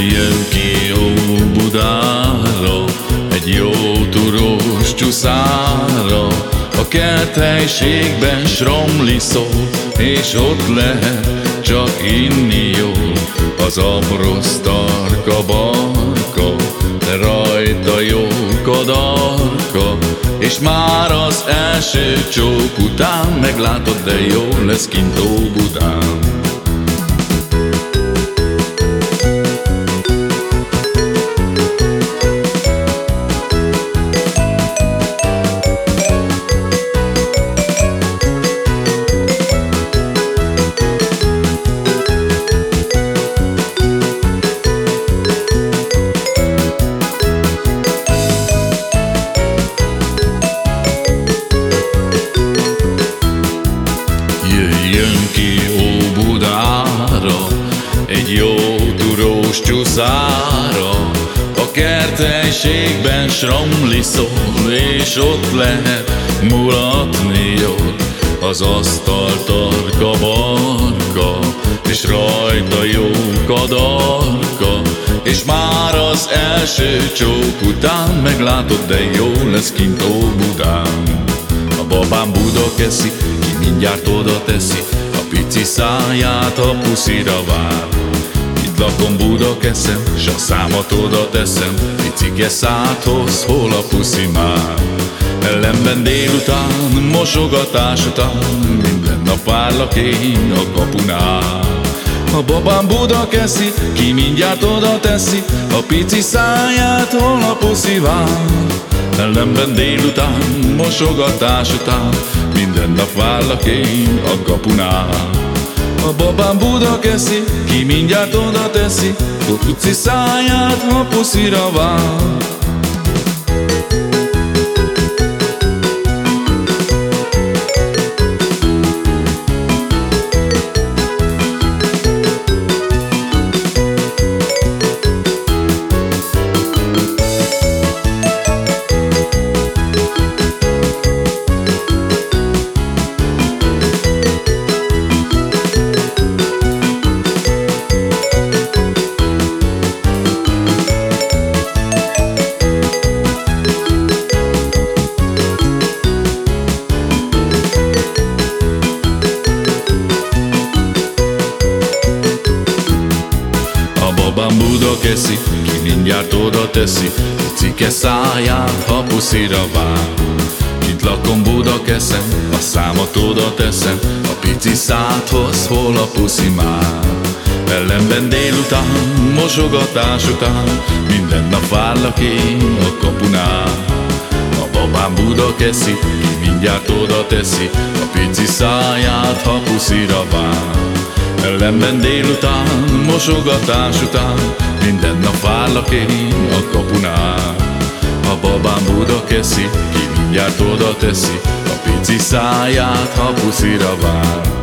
Jöjjön ki Óbudára egy jó turós csuszára, a kerthelységben sromli szól, és ott lehet csak inni jól. Az abrosz tarka barka, de rajta jó kadarka, és már az első csók után meglátod, de jó lesz kint Óbudán. Jöjjön ki Óbudára egy jó turós csuszára, a kerthelységben sromli szól, és ott lehet mulatni jól. Az asztal tarka barka, és rajta jó kadarka, és már az első csók után meglátod, de jó lesz kint Óbudán. A babám Budakeszi, ki mindjárt oda teszi a pici száját, a puszira vár. Itt lakom Budakeszem, s a számat oda teszem, picike szádhoz, hol a puszi már. Ellenben délután, mosogatás után, minden nap várlak én a kapunál. A babám Budakeszi, ki mindjárt oda teszi a pici száját, hol a puszi vár. Ellenben délután, mosogatás után, minden nap várlak én a kapunál. A babám Budakeszi, ki mindjárt oda teszi a pici száját, ha puszira vár. Babám Budakeszi, ki mindjárt oda teszi picike száját, ha puszira vár. Kint lakom Budakeszem, a számat oda teszem a pici szádhoz, hol a puszi már. Ellenben délután, mosogatás után, minden nap várlak én a kapunál. A babám Budakeszi, ki mindjárt oda teszi a pici száját, ha puszira vár. Ellenben délután, mosogatás után, minden nap várlak én a kapunál. A babám Budakeszi, ki mindjárt oda teszi a pici száját, ha puszira vár.